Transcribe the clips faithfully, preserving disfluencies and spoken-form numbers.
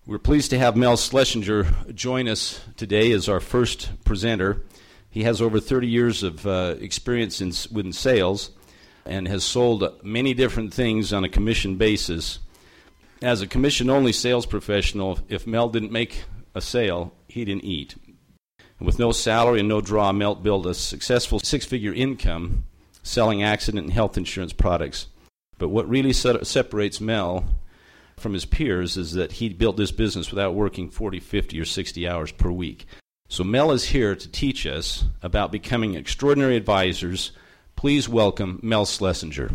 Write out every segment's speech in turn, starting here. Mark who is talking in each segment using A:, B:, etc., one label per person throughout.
A: We're pleased to have Mel Schlesinger join us today as our first presenter. He has over thirty years of uh, experience in, in sales and has sold many different things on a commission basis. As a commission-only sales professional, if Mel didn't make a sale, he didn't eat. And with no salary and no draw, Mel built a successful six-figure income selling accident and health insurance products. But what really se- separates Mel from his peers is that he built this business without working forty, fifty, or sixty hours per week. So Mel is here to teach us about becoming extraordinary advisors. Please welcome Mel Schlesinger.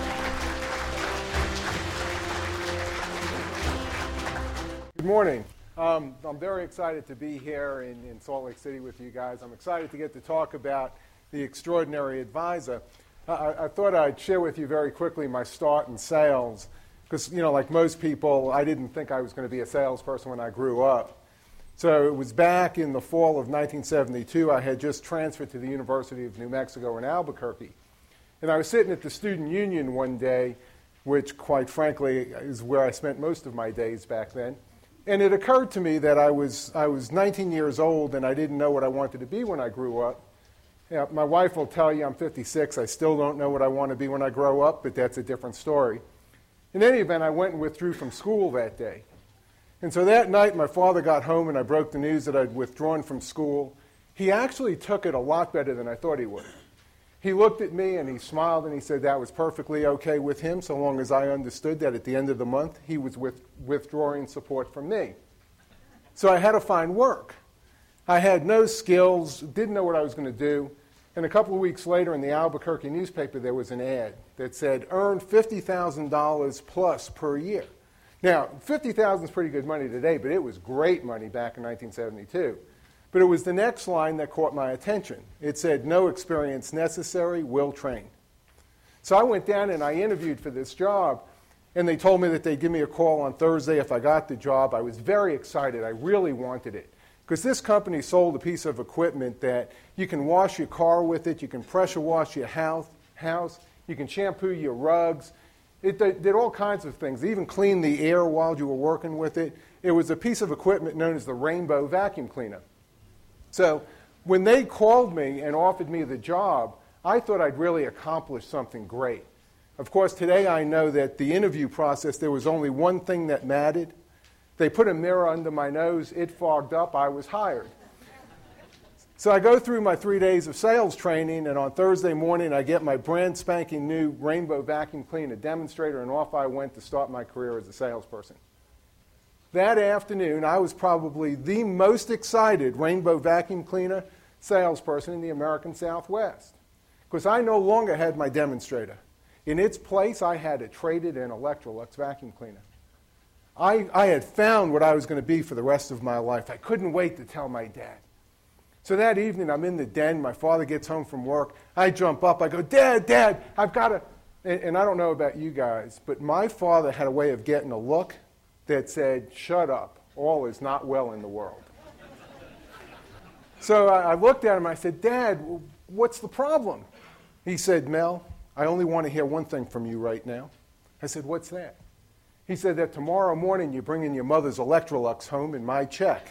B: Good morning. Um, I'm very excited to be here in, in Salt Lake City with you guys. I'm excited to get to talk about the extraordinary advisor. I, I thought I'd share with you very quickly my start in sales. Because, you know, like most people, I didn't think I was going to be a salesperson when I grew up. So it was back in the fall of nineteen seventy-two. I had just transferred to the University of New Mexico in Albuquerque. And I was sitting at the student union one day, which, quite frankly, is where I spent most of my days back then. And it occurred to me that I was, I was nineteen years old and I didn't know what I wanted to be when I grew up. You know, my wife will tell you I'm fifty-six. I still don't know what I want to be when I grow up, but that's a different story. In any event, I went and withdrew from school that day. And so that night, my father got home and I broke the news that I'd withdrawn from school. He actually took it a lot better than I thought he would. He looked at me and he smiled and he said that was perfectly okay with him so long as I understood that at the end of the month he was with, withdrawing support from me. So I had to find work. I had no skills, didn't know what I was going to do. And a couple of weeks later in the Albuquerque newspaper, there was an ad that said, earn fifty thousand dollars plus per year. Now, fifty thousand dollars is pretty good money today, but it was great money back in nineteen seventy-two. But it was the next line that caught my attention. It said, no experience necessary, will train. So I went down and I interviewed for this job, and they told me that they'd give me a call on Thursday if I got the job. I was very excited. I really wanted it. Because this company sold a piece of equipment that you can wash your car with it, you can pressure wash your house, house you can shampoo your rugs. It did, did all kinds of things. They even cleaned the air while you were working with it. It was a piece of equipment known as the Rainbow Vacuum Cleaner. So when they called me and offered me the job, I thought I'd really accomplished something great. Of course, today I know that the interview process, there was only one thing that mattered. They put a mirror under my nose, it fogged up, I was hired. So I go through my three days of sales training, and on Thursday morning I get my brand spanking new Rainbow Vacuum Cleaner demonstrator, and off I went to start my career as a salesperson. That afternoon, I was probably the most excited Rainbow Vacuum Cleaner salesperson in the American Southwest, because I no longer had my demonstrator. In its place, I had a traded-in Electrolux vacuum cleaner. I, I had found what I was going to be for the rest of my life. I couldn't wait to tell my dad. So that evening, I'm in the den. My father gets home from work. I jump up. I go, Dad, Dad, I've got to... And, and I don't know about you guys, but my father had a way of getting a look that said, shut up. All is not well in the world. So I, I looked at him. I said, Dad, what's the problem? He said, Mel, I only want to hear one thing from you right now. I said, what's that? He said that tomorrow morning you're bringing your mother's Electrolux home in my check.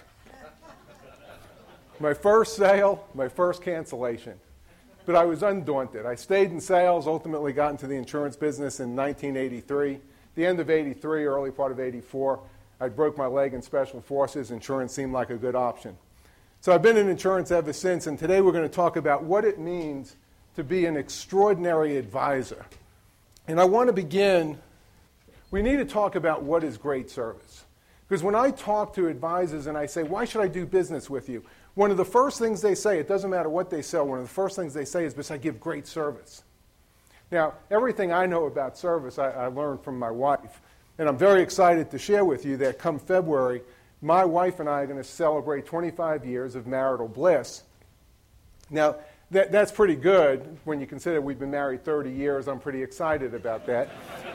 B: My first sale, my first cancellation. But I was undaunted. I stayed in sales, ultimately got into the insurance business in nineteen eighty-three. The end of eighty-three, early part of eighty-four, I broke my leg in special forces. Insurance seemed like a good option. So I've been in insurance ever since, and today we're going to talk about what it means to be an extraordinary advisor. And I want to begin... We need to talk about what is great service. Because when I talk to advisors and I say, why should I do business with you? One of the first things they say, it doesn't matter what they sell, one of the first things they say is, because I give great service. Now, everything I know about service, I, I learned from my wife. And I'm very excited to share with you that come February, my wife and I are going to celebrate twenty-five years of marital bliss. Now, that, that's pretty good when you consider we've been married thirty years. I'm pretty excited about that.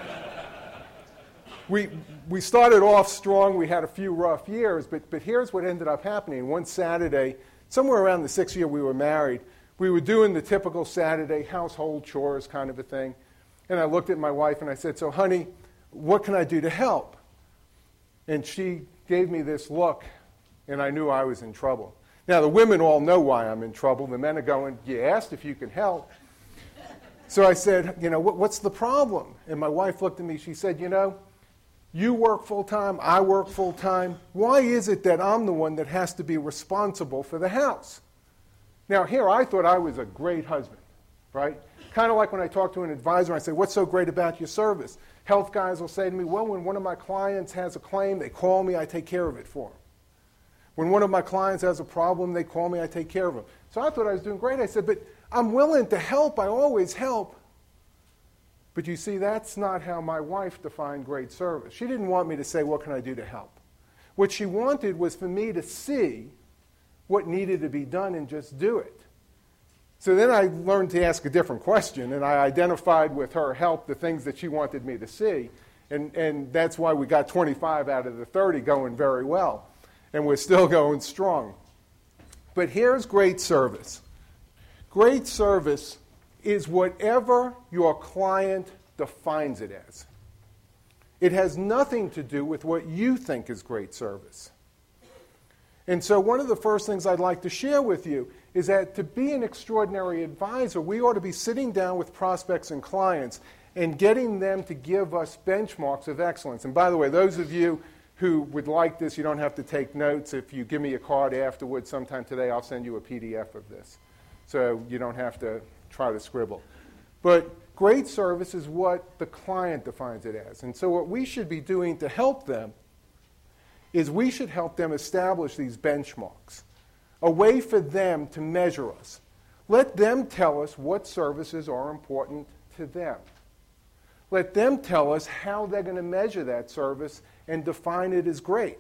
B: We, we started off strong. We had a few rough years, but, but here's what ended up happening. One Saturday, somewhere around the sixth year we were married, we were doing the typical Saturday household chores kind of a thing. And I looked at my wife and I said, so honey, what can I do to help? And she gave me this look, and I knew I was in trouble. Now, the women all know why I'm in trouble. The men are going, you asked if you can help. So I said, you know, what, what's the problem? And my wife looked at me. She said, you know, you work full-time, I work full-time. Why is it that I'm the one that has to be responsible for the house? Now, here I thought I was a great husband, right? Kind of like when I talk to an advisor, I say, what's so great about your service? Health guys will say to me, well, when one of my clients has a claim, they call me, I take care of it for them. When one of my clients has a problem, they call me, I take care of them. So I thought I was doing great. I said, but I'm willing to help. I always help. But you see, that's not how my wife defined great service. She didn't want me to say, what can I do to help? What she wanted was for me to see what needed to be done and just do it. So then I learned to ask a different question, and I identified with her help the things that she wanted me to see. And, and that's why we got twenty-five out of the thirty going very well. And we're still going strong. But here's great service. Great service is whatever your client defines it as. It has nothing to do with what you think is great service. And so one of the first things I'd like to share with you is that to be an extraordinary advisor, we ought to be sitting down with prospects and clients and getting them to give us benchmarks of excellence. And by the way, those of you who would like this, you don't have to take notes. If you give me a card afterwards sometime today, I'll send you a P D F of this. So you don't have to try to scribble. But great service is what the client defines it as. And so what we should be doing to help them is we should help them establish these benchmarks, a way for them to measure us. Let them tell us what services are important to them. Let them tell us how they're going to measure that service and define it as great.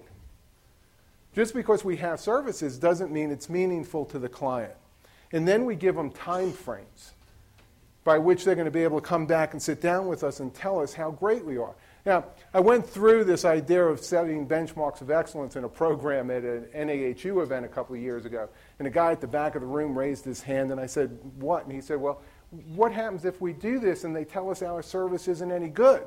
B: Just because we have services doesn't mean it's meaningful to the client. And then we give them time frames by which they're going to be able to come back and sit down with us and tell us how great we are. Now, I went through this idea of setting benchmarks of excellence in a program at an N A H U event a couple of years ago. And a guy at the back of the room raised his hand, and I said, what? And he said, well, what happens if we do this and they tell us our service isn't any good?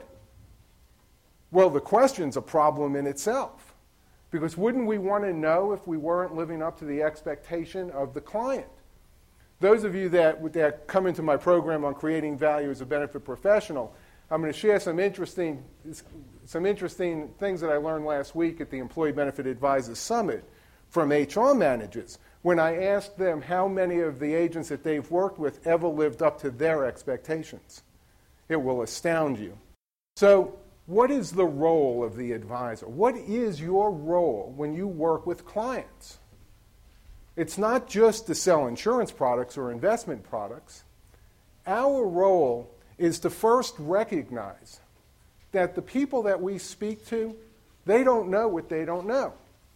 B: Well, the question's a problem in itself. Because wouldn't we want to know if we weren't living up to the expectation of the client? Those of you that, that come into my program on creating value as a benefit professional, I'm going to share some interesting, some interesting things that I learned last week at the Employee Benefit Advisors Summit from H R managers when I asked them how many of the agents that they've worked with ever lived up to their expectations. It will astound you. So what is the role of the advisor? What is your role when you work with clients? It's not just to sell insurance products or investment products. Our role is to first recognize that the people that we speak to, they don't know what they don't know.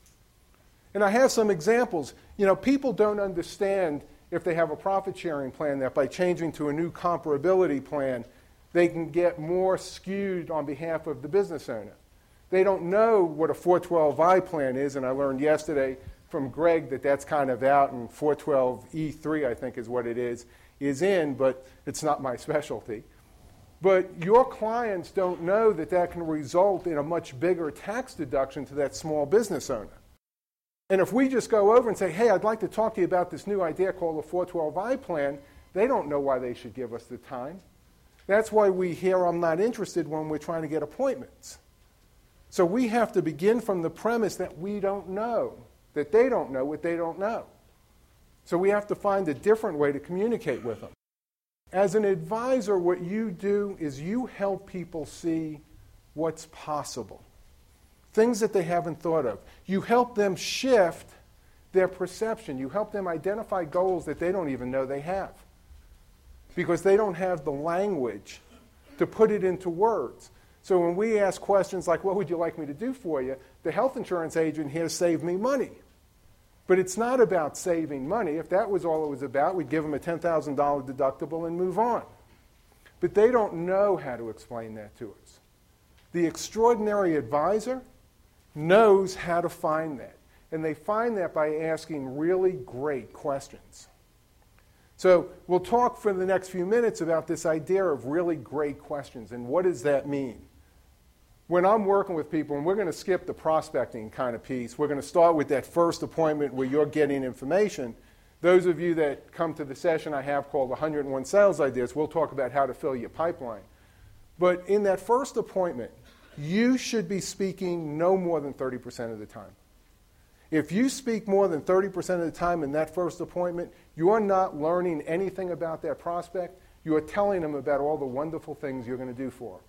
B: And I have some examples. You know, people don't understand if they have a profit-sharing plan that by changing to a new comparability plan, they can get more skewed on behalf of the business owner. They don't know what a four twelve I plan is, and I learned yesterday from Greg that that's kind of out, and four twelve E three, I think is what it is, is in, but it's not my specialty. But your clients don't know that that can result in a much bigger tax deduction to that small business owner. And if we just go over and say, hey, I'd like to talk to you about this new idea called the four twelve I plan, they don't know why they should give us the time. That's why we hear I'm not interested when we're trying to get appointments. So we have to begin from the premise that we don't know, that they don't know what they don't know. So we have to find a different way to communicate with them. As an advisor, what you do is you help people see what's possible, things that they haven't thought of. You help them shift their perception. You help them identify goals that they don't even know they have because they don't have the language to put it into words. So when we ask questions like, what would you like me to do for you? The health insurance agent here saved me money. But it's not about saving money. If that was all it was about, we'd give them a ten thousand dollars deductible and move on. But they don't know how to explain that to us. The extraordinary advisor knows how to find that. And they find that by asking really great questions. So we'll talk for the next few minutes about this idea of really great questions and what does that mean. when I'm working with people, and we're going to skip the prospecting kind of piece, we're going to start with that first appointment where you're getting information. Those of you that come to the session I have called one hundred and one Sales Ideas, we'll talk about how to fill your pipeline. But in that first appointment, you should be speaking no more than thirty percent of the time. If you speak more than thirty percent of the time in that first appointment, you are not learning anything about that prospect. You are telling them about all the wonderful things you're going to do for them.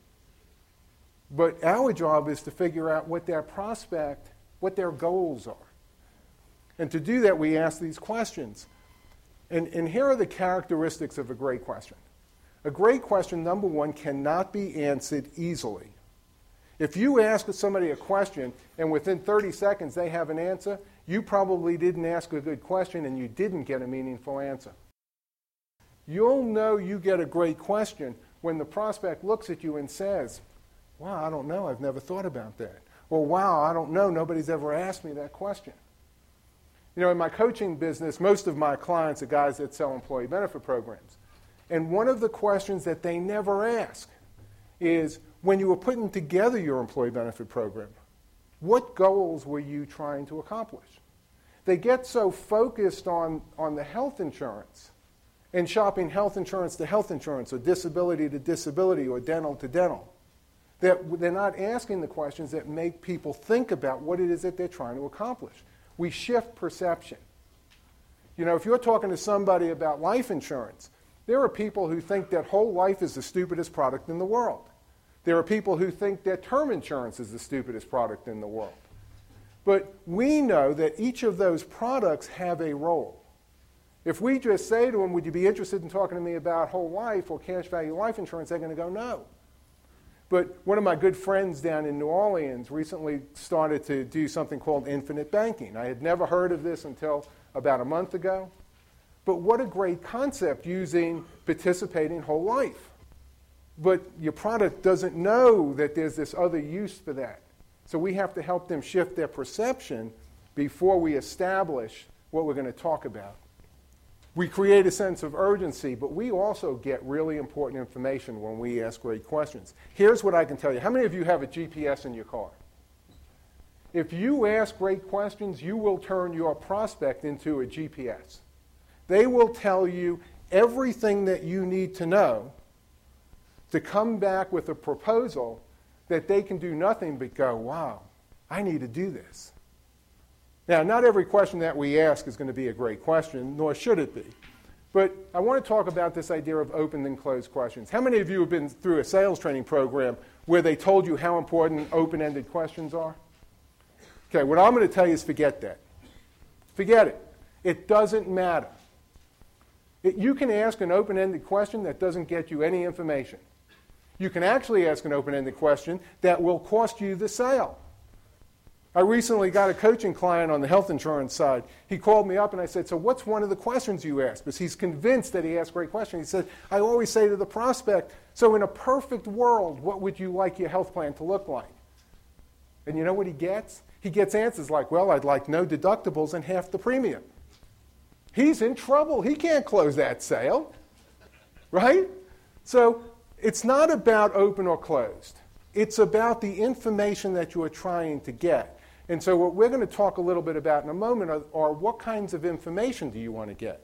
B: But our job is to figure out what their prospect, what their goals are. And to do that, we ask these questions. And, and here are the characteristics of a great question. A great question, number one, cannot be answered easily. If you ask somebody a question and within thirty seconds they have an answer, you probably didn't ask a good question and you didn't get a meaningful answer. You'll know you get a great question when the prospect looks at you and says, wow, I don't know, I've never thought about that. Or wow, I don't know, nobody's ever asked me that question. You know, in my coaching business, most of my clients are guys that sell employee benefit programs. And one of the questions that they never ask is, when you were putting together your employee benefit program, what goals were you trying to accomplish? They get so focused on, on the health insurance and shopping health insurance to health insurance or disability to disability or dental to dental that they're not asking the questions that make people think about what it is that they're trying to accomplish. We shift perception. You know, if you're talking to somebody about life insurance, there are people who think that whole life is the stupidest product in the world. There are people who think that term insurance is the stupidest product in the world. But we know that each of those products have a role. If we just say to them, would you be interested in talking to me about whole life or cash value life insurance, they're going to go, no. But one of my good friends down in New Orleans recently started to do something called infinite banking. I had never heard of this until about a month ago. But what a great concept, using participating whole life. But your product doesn't know that there's this other use for that. So we have to help them shift their perception before we establish what we're going to talk about. We create a sense of urgency, but we also get really important information when we ask great questions. Here's what I can tell you. How many of you have a G P S in your car? If you ask great questions, you will turn your prospect into a G P S. They will tell you everything that you need to know to come back with a proposal that they can do nothing but go, wow, I need to do this. Now, not every question that we ask is going to be a great question, nor should it be. But I want to talk about this idea of open and closed questions. How many of you have been through a sales training program where they told you how important open-ended questions are? Okay, what I'm going to tell you is forget that. Forget it. It doesn't matter. It, you can ask an open-ended question that doesn't get you any information. You can actually ask an open-ended question that will cost you the sale. I recently got a coaching client on the health insurance side. He called me up and I said, so what's one of the questions you ask? Because he's convinced that he asked great questions. He said, I always say to the prospect, so in a perfect world, what would you like your health plan to look like? And you know what he gets? He gets answers like, well, I'd like no deductibles and half the premium. He's in trouble. He can't close that sale, right? So it's not about open or closed. It's about the information that you are trying to get. And so what we're going to talk a little bit about in a moment are, are what kinds of information do you want to get?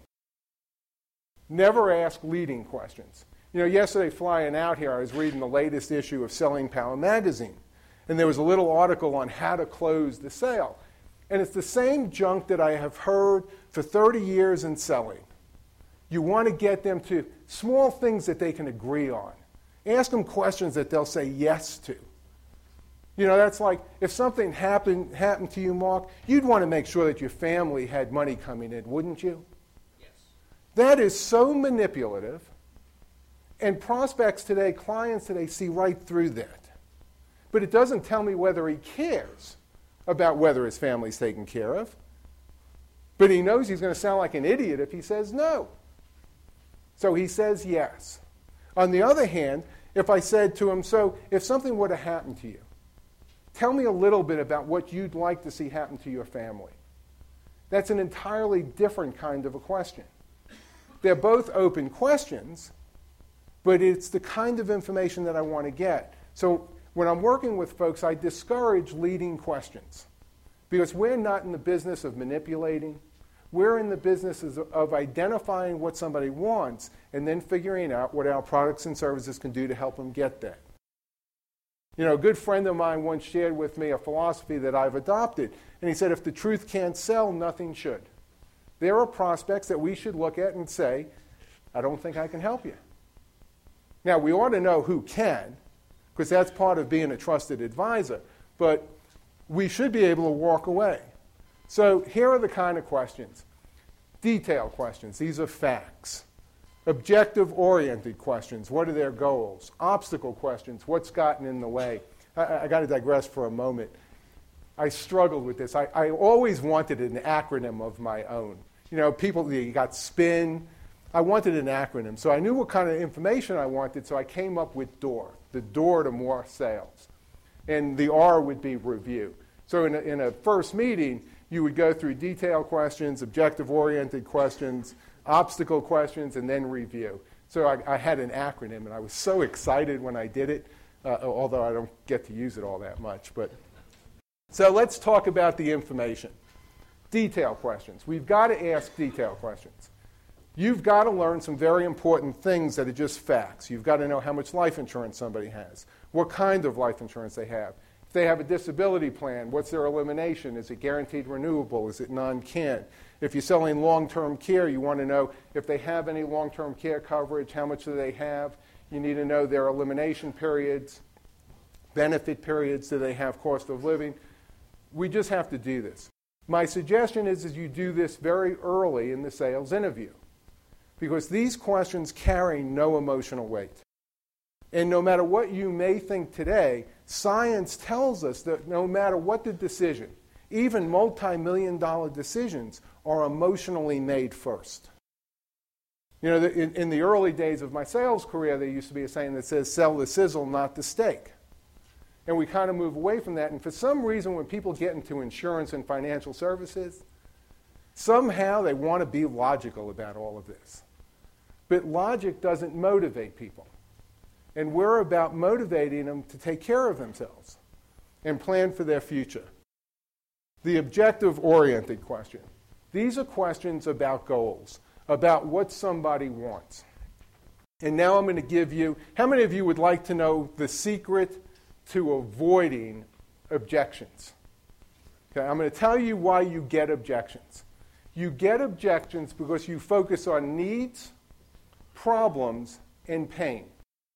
B: Never ask leading questions. You know, yesterday flying out here, I was reading the latest issue of Selling Power magazine. And there was a little article on how to close the sale. And it's the same junk that I have heard for thirty years in selling. You want to get them to small things that they can agree on. Ask them questions that they'll say yes to. You know, that's like if something happened, happened to you, Mark, you'd want to make sure that your family had money coming in, wouldn't you? Yes. That is so manipulative. And prospects today, clients today, see right through that. But it doesn't tell me whether he cares about whether his family's taken care of. But he knows he's going to sound like an idiot if he says no. So he says yes. On the other hand, if I said to him, so if something were to happen to you, tell me a little bit about what you'd like to see happen to your family. That's an entirely different kind of a question. They're both open questions, but it's the kind of information that I want to get. So when I'm working with folks, I discourage leading questions because we're not in the business of manipulating. We're in the business of identifying what somebody wants and then figuring out what our products and services can do to help them get that. You know, a good friend of mine once shared with me a philosophy that I've adopted, and he said, if the truth can't sell, nothing should. There are prospects that we should look at and say, I don't think I can help you. Now, we ought to know who can, because that's part of being a trusted advisor, but we should be able to walk away. So here are the kind of questions. Detail questions. These are facts. Objective-oriented questions. What are their goals? Obstacle questions. What's gotten in the way? I, I got to digress for a moment. I struggled with this. I, I always wanted an acronym of my own. You know, people, you got SPIN. I wanted an acronym. So I knew what kind of information I wanted, so I came up with DOOR, the door to more sales. And the R would be review. So in a, in a first meeting, you would go through detail questions, objective-oriented questions, obstacle questions, and then review. So I, I had an acronym, and I was so excited when I did it, uh, although I don't get to use it all that much. But so let's talk about the information. Detail questions. We've got to ask detail questions. You've got to learn some very important things that are just facts. You've got to know how much life insurance somebody has, what kind of life insurance they have. If they have a disability plan, what's their elimination? Is it guaranteed renewable? Is it non-can? If you're selling long-term care, you want to know if they have any long-term care coverage, how much do they have? You need to know their elimination periods, benefit periods, do they have cost of living? We just have to do this. My suggestion is, is you do this very early in the sales interview because these questions carry no emotional weight. And no matter what you may think today, science tells us that no matter what the decision, even multi-million dollar decisions are emotionally made first. You know, in, in the early days of my sales career, there used to be a saying that says, sell the sizzle, not the steak. And we kind of move away from that. And for some reason, when people get into insurance and financial services, somehow they want to be logical about all of this. But logic doesn't motivate people. And we're about motivating them to take care of themselves and plan for their future. The objective-oriented question. These are questions about goals, about what somebody wants. And now I'm going to give you, how many of you would like to know the secret to avoiding objections? Okay, I'm going to tell you why you get objections. You get objections because you focus on needs, problems, and pain.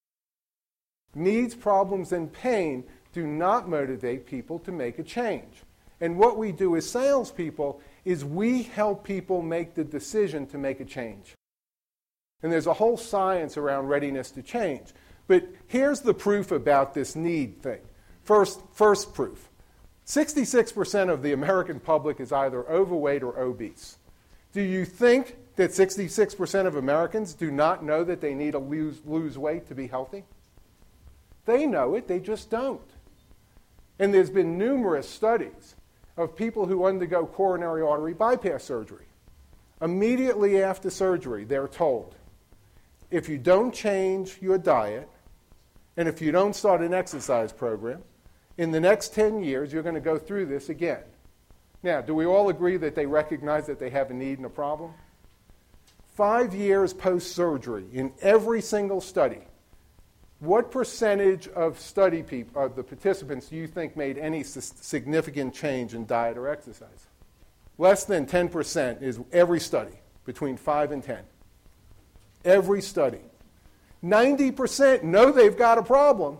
B: Needs, problems, and pain do not motivate people to make a change. And what we do as salespeople is we help people make the decision to make a change. And there's a whole science around readiness to change. But here's the proof about this need thing. First, first proof. sixty-six percent of the American public is either overweight or obese. Do you think that sixty-six percent of Americans do not know that they need to lose, lose weight to be healthy? They know it, they just don't. And there's been numerous studies of people who undergo coronary artery bypass surgery. Immediately after surgery, they're told, if you don't change your diet, and if you don't start an exercise program, in the next ten years, you're going to go through this again. Now, do we all agree that they recognize that they have a need and a problem? Five years post-surgery, in every single study, what percentage of study people, of the participants, do you think made any significant change in diet or exercise? Less than ten percent is every study, between five and ten. Every study. ninety percent know they've got a problem,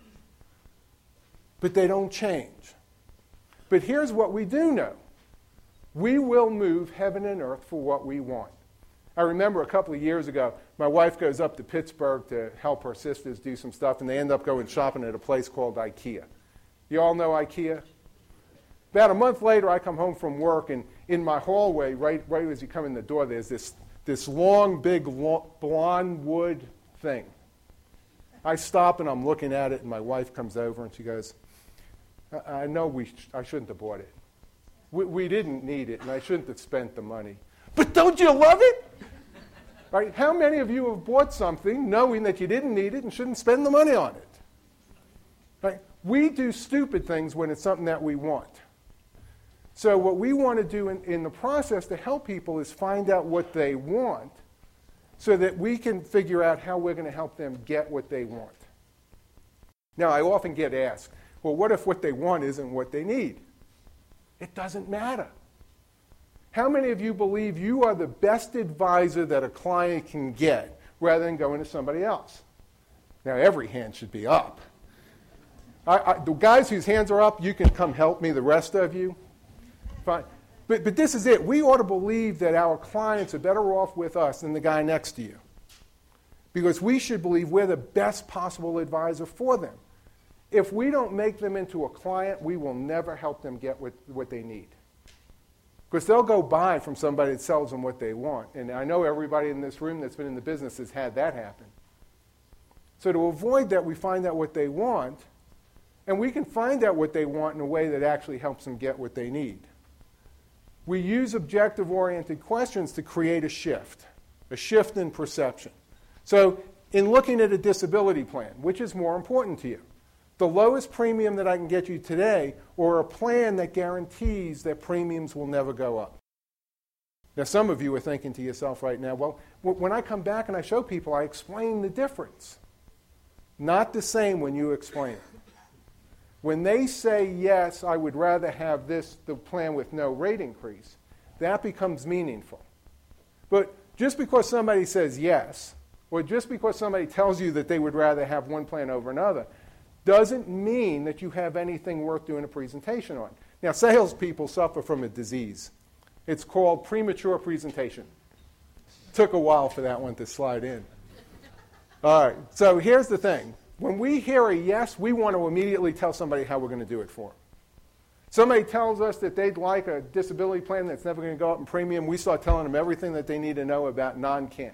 B: but they don't change. But here's what we do know. We will move heaven and earth for what we want. I remember a couple of years ago, my wife goes up to Pittsburgh to help her sisters do some stuff, and they end up going shopping at a place called IKEA. You all know IKEA? About a month later, I come home from work, and in my hallway, right, right as you come in the door, there's this, this long, big, long, blonde wood thing. I stop, and I'm looking at it, and my wife comes over, and she goes, I, I know we sh- I shouldn't have bought it. We, we didn't need it, and I shouldn't have spent the money. But don't you love it? Right? How many of you have bought something knowing that you didn't need it and shouldn't spend the money on it? Right? We do stupid things when it's something that we want. So what we want to do in, in the process to help people is find out what they want so that we can figure out how we're going to help them get what they want. Now, I often get asked, well, what if what they want isn't what they need? It doesn't matter. How many of you believe you are the best advisor that a client can get rather than going to somebody else? Now, every hand should be up. I, I, the guys whose hands are up, you can come help me, the rest of you. Fine. But, but this is it. We ought to believe that our clients are better off with us than the guy next to you. Because we should believe we're the best possible advisor for them. If we don't make them into a client, we will never help them get what, what they need. Because they'll go buy from somebody that sells them what they want. And I know everybody in this room that's been in the business has had that happen. So to avoid that, we find out what they want, and we can find out what they want in a way that actually helps them get what they need. We use objective-oriented questions to create a shift, a shift in perception. So in looking at a disability plan, which is more important to you? The lowest premium that I can get you today, or a plan that guarantees that premiums will never go up? Now, some of you are thinking to yourself right now, well, when I come back and I show people, I explain the difference. Not the same when you explain it. When they say, yes, I would rather have this, the plan with no rate increase, that becomes meaningful. But just because somebody says yes, or just because somebody tells you that they would rather have one plan over another, doesn't mean that you have anything worth doing a presentation on. Now, salespeople suffer from a disease. It's called premature presentation. Took a while for that one to slide in. All right, so here's the thing. When we hear a yes, we want to immediately tell somebody how we're going to do it for them. Somebody tells us that they'd like a disability plan that's never going to go up in premium, we start telling them everything that they need to know about non-can.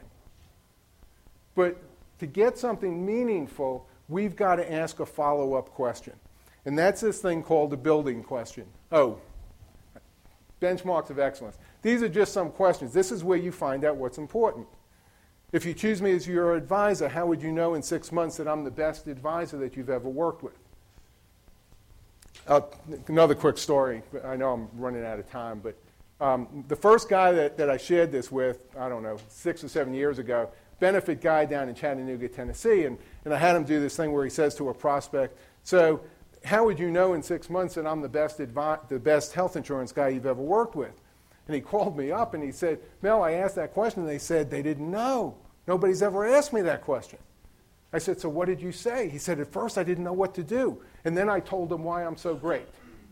B: But to get something meaningful, we've got to ask a follow-up question. And that's this thing called the building question. Oh, benchmarks of excellence. These are just some questions. This is where you find out what's important. If you choose me as your advisor, how would you know in six months that I'm the best advisor that you've ever worked with? Uh, another quick story. I know I'm running out of time, but um, the first guy that, that I shared this with, I don't know, six or seven years ago, benefit guy down in Chattanooga, Tennessee, and, and I had him do this thing where he says to a prospect, so how would you know in six months that I'm the best, advi- the best health insurance guy you've ever worked with? And he called me up and he said, Mel, I asked that question, and they said they didn't know. Nobody's ever asked me that question. I said, so what did you say? He said, at first I didn't know what to do. And then I told them why I'm so great.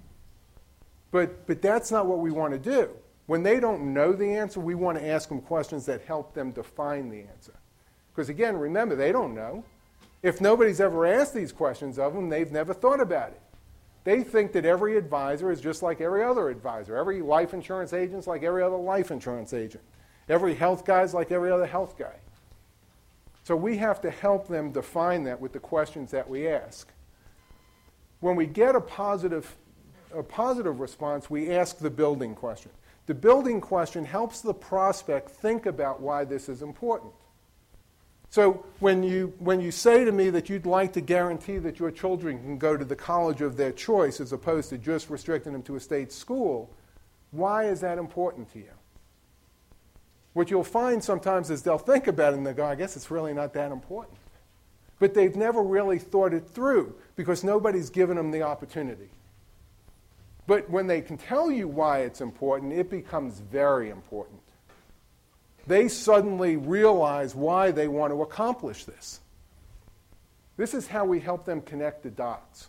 B: But, but that's not what we want to do. When they don't know the answer, we want to ask them questions that help them define the answer. Because again, remember, they don't know. If nobody's ever asked these questions of them, they've never thought about it. They think that every advisor is just like every other advisor. Every life insurance agent is like every other life insurance agent. Every health guy is like every other health guy. So we have to help them define that with the questions that we ask. When we get a positive, a positive response, we ask the building question. The building question helps the prospect think about why this is important. So when you, when you say to me that you'd like to guarantee that your children can go to the college of their choice as opposed to just restricting them to a state school, why is that important to you? What you'll find sometimes is they'll think about it and they'll go, I guess it's really not that important. But they've never really thought it through because nobody's given them the opportunity. But when they can tell you why it's important, it becomes very important. They suddenly realize why they want to accomplish this. This is how we help them connect the dots,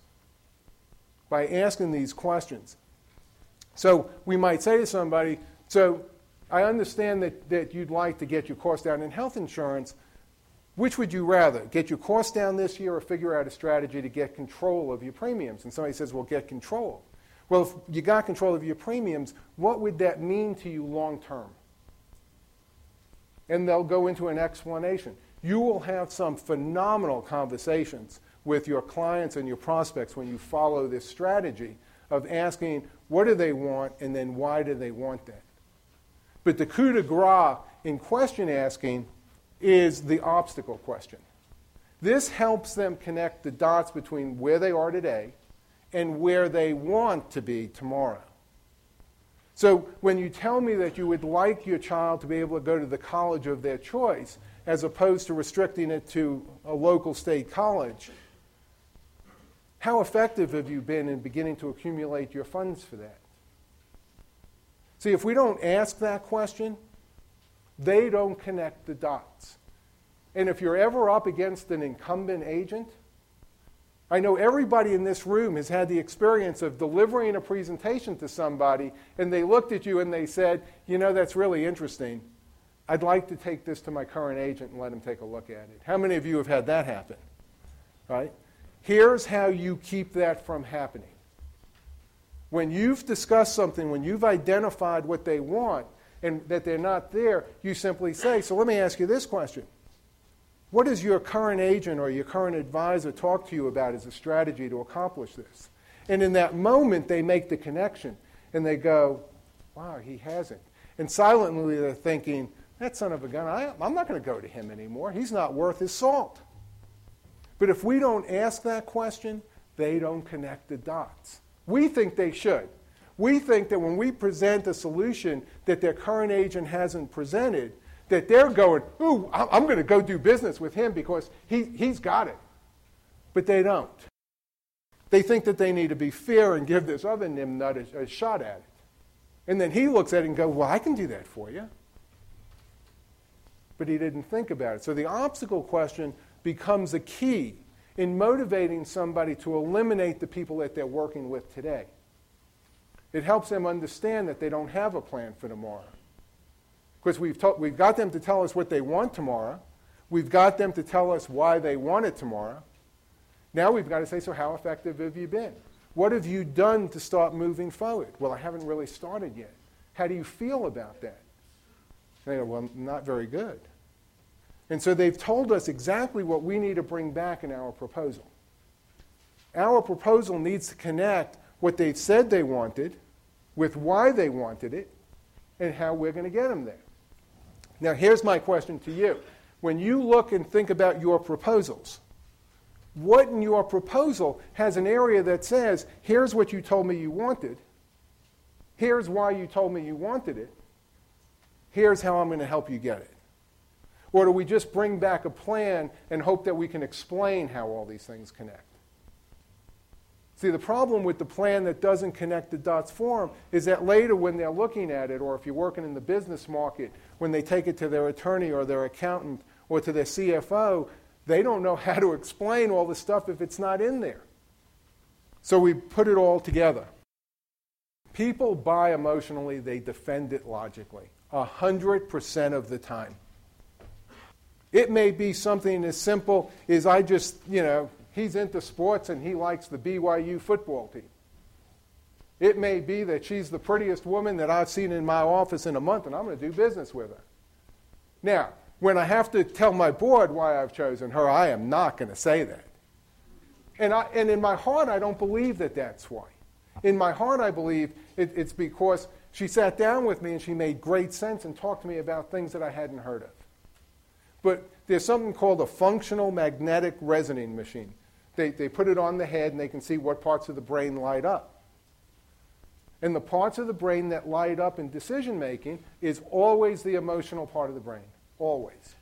B: by asking these questions. So we might say to somebody, so I understand that, that you'd like to get your costs down in health insurance. Which would you rather, get your costs down this year or figure out a strategy to get control of your premiums? And somebody says, well, get control. Well, if you got control of your premiums, what would that mean to you long term? And they'll go into an explanation. You will have some phenomenal conversations with your clients and your prospects when you follow this strategy of asking what do they want and then why do they want that. But the coup de grace in question asking is the obstacle question. This helps them connect the dots between where they are today and where they want to be tomorrow. So when you tell me that you would like your child to be able to go to the college of their choice, as opposed to restricting it to a local state college, how effective have you been in beginning to accumulate your funds for that? See, if we don't ask that question, they don't connect the dots. And if you're ever up against an incumbent agent, I know everybody in this room has had the experience of delivering a presentation to somebody, and they looked at you and they said, you know, that's really interesting. I'd like to take this to my current agent and let him take a look at it. How many of you have had that happen? Right? Here's how you keep that from happening. When you've discussed something, when you've identified what they want and that they're not there, you simply say, so let me ask you this question. What does your current agent or your current advisor talk to you about as a strategy to accomplish this? And in that moment, they make the connection, and they go, wow, he hasn't. And silently, they're thinking, that son of a gun, I, I'm not going to go to him anymore. He's not worth his salt. But if we don't ask that question, they don't connect the dots. We think they should. We think that when we present a solution that their current agent hasn't presented, that they're going, ooh, I'm going to go do business with him because he, he's got it. But they don't. They think that they need to be fair and give this other nimnut a, a shot at it. And then he looks at it and goes, well, I can do that for you. But he didn't think about it. So the obstacle question becomes a key in motivating somebody to eliminate the people that they're working with today. It helps them understand that they don't have a plan for tomorrow. Because we've, to- we've got them to tell us what they want tomorrow. We've got them to tell us why they want it tomorrow. Now we've got to say, so how effective have you been? What have you done to start moving forward? Well, I haven't really started yet. How do you feel about that? They go, well, not very good. And so they've told us exactly what we need to bring back in our proposal. Our proposal needs to connect what they've said they wanted with why they wanted it and how we're going to get them there. Now, here's my question to you. When you look and think about your proposals, what in your proposal has an area that says, here's what you told me you wanted, here's why you told me you wanted it, here's how I'm going to help you get it? Or do we just bring back a plan and hope that we can explain how all these things connect? See, the problem with the plan that doesn't connect the dots for them is that later when they're looking at it, or if you're working in the business market, when they take it to their attorney or their accountant or to their C F O, they don't know how to explain all the stuff if it's not in there. So we put it all together. People buy emotionally, they defend it logically, one hundred percent of the time. It may be something as simple as I just, you know, he's into sports and he likes the B Y U football team. It may be that she's the prettiest woman that I've seen in my office in a month and I'm going to do business with her. Now, when I have to tell my board why I've chosen her, I am not going to say that. And, I, and in my heart, I don't believe that that's why. In my heart, I believe it, it's because she sat down with me and she made great sense and talked to me about things that I hadn't heard of. But there's something called a functional magnetic resonating machine. They, they put it on the head and they can see what parts of the brain light up. And the parts of the brain that light up in decision making is always the emotional part of the brain, always.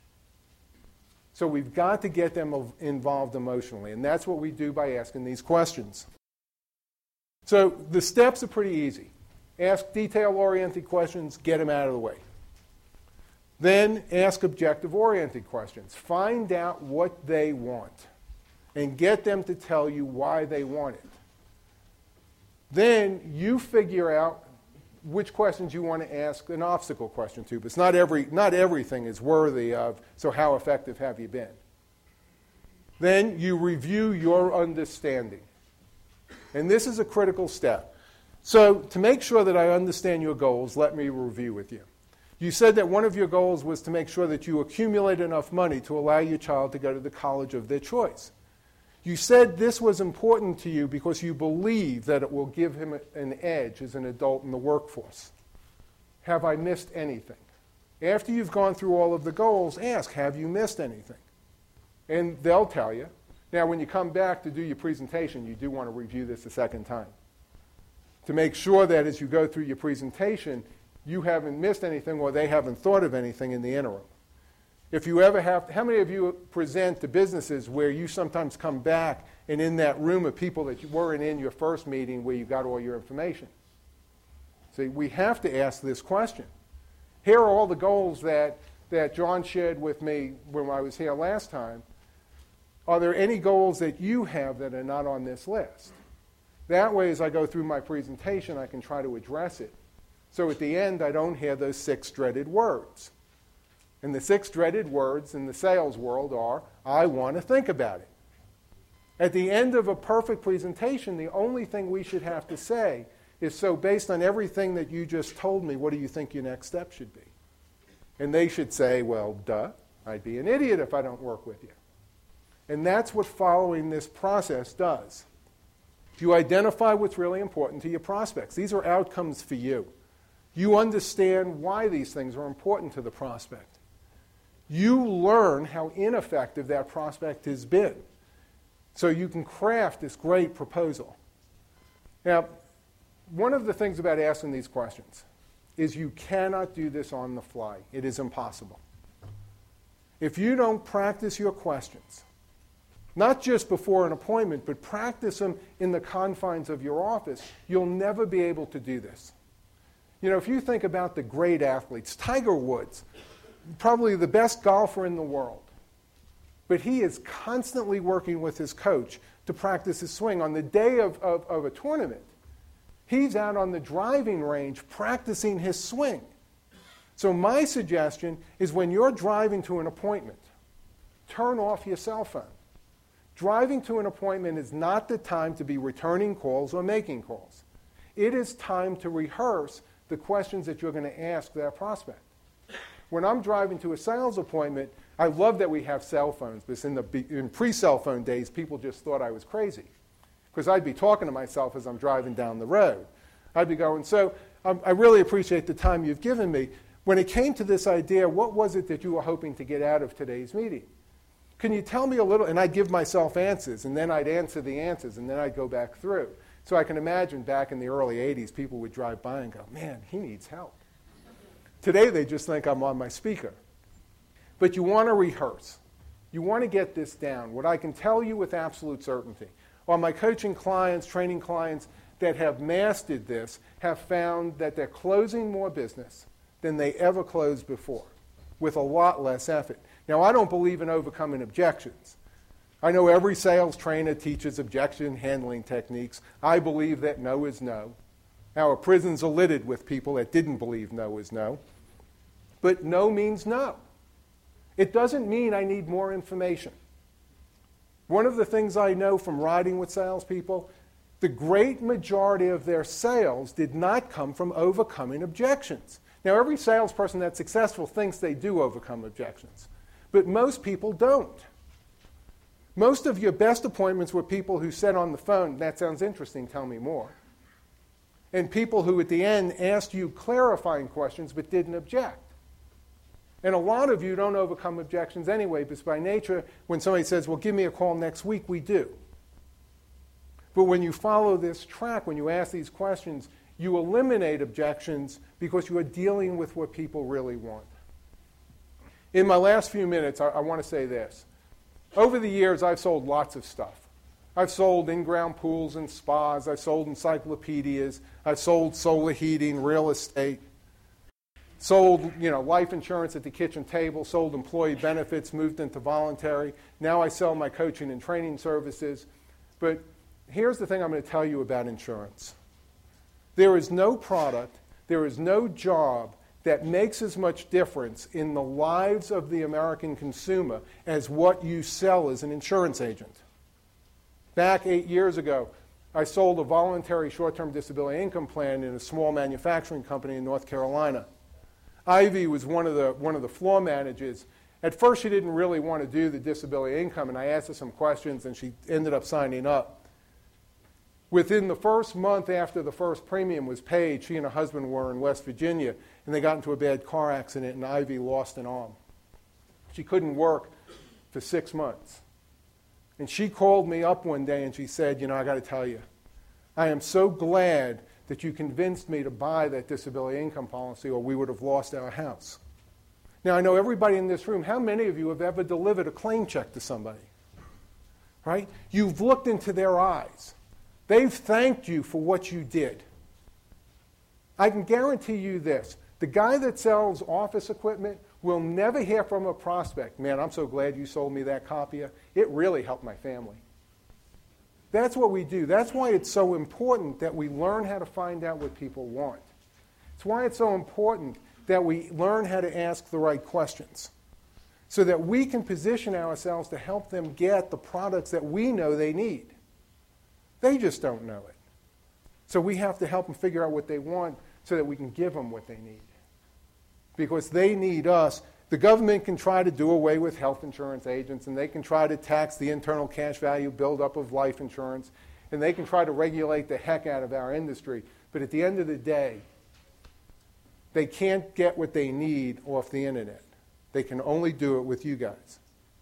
B: So we've got to get them involved emotionally, and that's what we do by asking these questions. So the steps are pretty easy. Ask detail-oriented questions, get them out of the way. Then ask objective-oriented questions. Find out what they want and get them to tell you why they want it. Then you figure out which questions you want to ask an obstacle question to. But it's not, every, not everything is worthy of, so how effective have you been? Then you review your understanding. And this is a critical step. So to make sure that I understand your goals, let me review with you. You said that one of your goals was to make sure that you accumulate enough money to allow your child to go to the college of their choice. You said this was important to you because you believe that it will give him an edge as an adult in the workforce. Have I missed anything? After you've gone through all of the goals, ask, have you missed anything? And they'll tell you. Now, when you come back to do your presentation, you do want to review this a second time to make sure that as you go through your presentation, you haven't missed anything or they haven't thought of anything in the interim. If you ever have, how many of you present to businesses where you sometimes come back and in that room of people that you weren't in your first meeting where you got all your information? See, we have to ask this question. Here are all the goals that, that John shared with me when I was here last time. Are there any goals that you have that are not on this list? That way, as I go through my presentation, I can try to address it. So at the end, I don't hear those six dreaded words. And the six dreaded words in the sales world are, I want to think about it. At the end of a perfect presentation, the only thing we should have to say is, so based on everything that you just told me, what do you think your next step should be? And they should say, well, duh, I'd be an idiot if I don't work with you. And that's what following this process does. You identify what's really important to your prospects. These are outcomes for you. You understand why these things are important to the prospect. You learn how ineffective that prospect has been, so you can craft this great proposal. Now, one of the things about asking these questions is you cannot do this on the fly. It is impossible. If you don't practice your questions, not just before an appointment, but practice them in the confines of your office, you'll never be able to do this. You know, if you think about the great athletes, Tiger Woods, probably the best golfer in the world, but he is constantly working with his coach to practice his swing. On the day of, of, of a tournament, he's out on the driving range practicing his swing. So my suggestion is when you're driving to an appointment, turn off your cell phone. Driving to an appointment is not the time to be returning calls or making calls. It is time to rehearse the questions that you're going to ask that prospect. When I'm driving to a sales appointment, I love that we have cell phones, because in, the, in pre-cell phone days, people just thought I was crazy. Because I'd be talking to myself as I'm driving down the road. I'd be going, so um, I really appreciate the time you've given me. When it came to this idea, what was it that you were hoping to get out of today's meeting? Can you tell me a little? And I'd give myself answers, and then I'd answer the answers, and then I'd go back through. So I can imagine back in the early eighties, people would drive by and go, man, he needs help. Today, they just think I'm on my speaker. But you want to rehearse. You want to get this down. What I can tell you with absolute certainty, while my coaching clients, training clients that have mastered this have found that they're closing more business than they ever closed before, with a lot less effort. Now, I don't believe in overcoming objections. I know every sales trainer teaches objection handling techniques. I believe that no is no. Our prisons are littered with people that didn't believe no is no. But no means no. It doesn't mean I need more information. One of the things I know from riding with salespeople, the great majority of their sales did not come from overcoming objections. Now, every salesperson that's successful thinks they do overcome objections, but most people don't. Most of your best appointments were people who said on the phone, that sounds interesting, tell me more. And people who at the end asked you clarifying questions but didn't object. And a lot of you don't overcome objections anyway, because by nature, when somebody says, well, give me a call next week, we do. But when you follow this track, when you ask these questions, you eliminate objections because you are dealing with what people really want. In my last few minutes, I, I want to say this. Over the years, I've sold lots of stuff. I've sold in-ground pools and spas. I've sold encyclopedias. I've sold solar heating, real estate. Sold, you know, life insurance at the kitchen table. Sold employee benefits, moved into voluntary. Now I sell my coaching and training services. But here's the thing I'm going to tell you about insurance. There is no product, there is no job that makes as much difference in the lives of the American consumer as what you sell as an insurance agent. Back eight years ago, I sold a voluntary short-term disability income plan in a small manufacturing company in North Carolina. Ivy was one of the, one of the floor managers. At first, she didn't really want to do the disability income, and I asked her some questions, and she ended up signing up. Within the first month after the first premium was paid, she and her husband were in West Virginia, and they got into a bad car accident, and Ivy lost an arm. She couldn't work for six months. And she called me up one day and she said, you know, I got to tell you, I am so glad that you convinced me to buy that disability income policy or we would have lost our house. Now, I know everybody in this room, how many of you have ever delivered a claim check to somebody? Right? You've looked into their eyes. They've thanked you for what you did. I can guarantee you this. The guy that sells office equipment will never hear from a prospect, man, I'm so glad you sold me that copier. It really helped my family. That's what we do. That's why it's so important that we learn how to find out what people want. It's why it's so important that we learn how to ask the right questions so that we can position ourselves to help them get the products that we know they need. They just don't know it. So we have to help them figure out what they want so that we can give them what they need. Because they need us. The government can try to do away with health insurance agents, and they can try to tax the internal cash value buildup of life insurance, and they can try to regulate the heck out of our industry. But at the end of the day, they can't get what they need off the internet. They can only do it with you guys.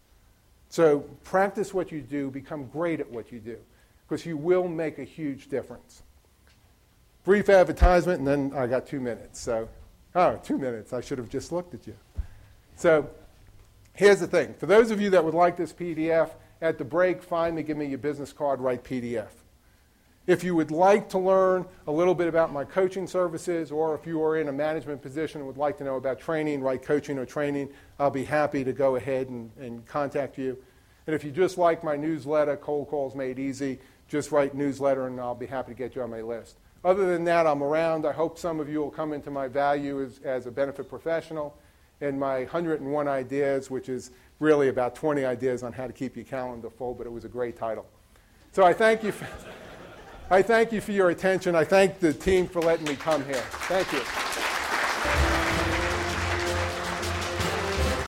B: So practice what you do, become great at what you do, because you will make a huge difference. Brief advertisement, and then I got two minutes. So, oh, two minutes. I should have just looked at you. So here's the thing. For those of you that would like this P D F, at the break, find me, give me your business card, write P D F. If you would like to learn a little bit about my coaching services, or if you are in a management position and would like to know about training, write coaching or training, I'll be happy to go ahead and, and contact you. And if you just like my newsletter, Cold Calls Made Easy, just write newsletter and I'll be happy to get you on my list. Other than that, I'm around. I hope some of you will come into my value as, as a benefit professional and my one hundred and one ideas, which is really about twenty ideas on how to keep your calendar full, but it was a great title. So I thank you for, I thank you for your attention. I thank the team for letting me come here. Thank you.